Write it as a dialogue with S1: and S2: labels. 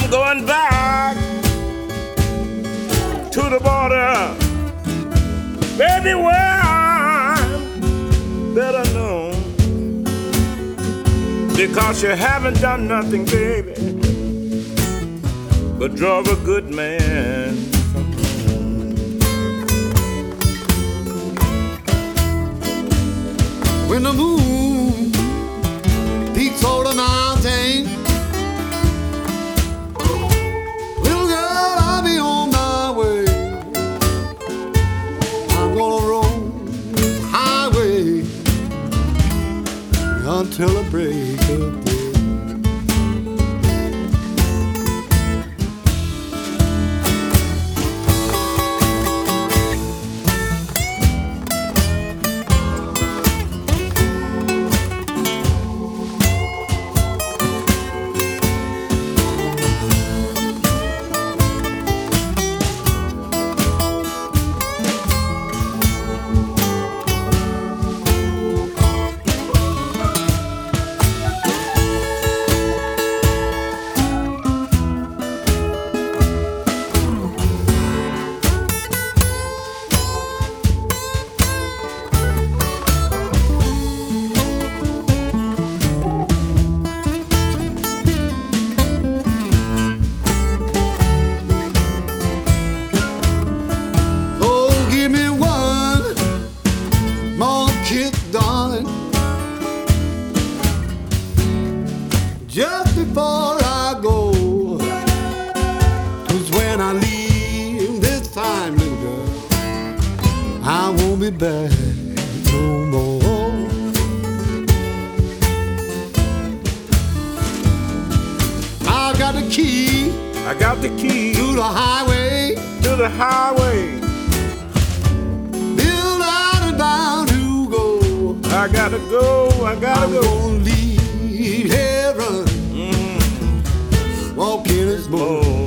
S1: I'm going back to the border, baby, where I'm better known. Because you haven't done nothing, baby, but drove a good man from home.
S2: When the moon peaks over the mountain, little girl, I'll be on my way. I'm gonna roam this highway until the break of day. Just before I go, 'cause when I leave this time, little girl, I won't be back no more. I got the key.
S1: I got the key
S2: to the highway.
S1: To the highway.
S2: Bill out and bound to go.
S1: I gotta go. I gotta go.
S2: I'm gonna leave heaven. Walking this boat.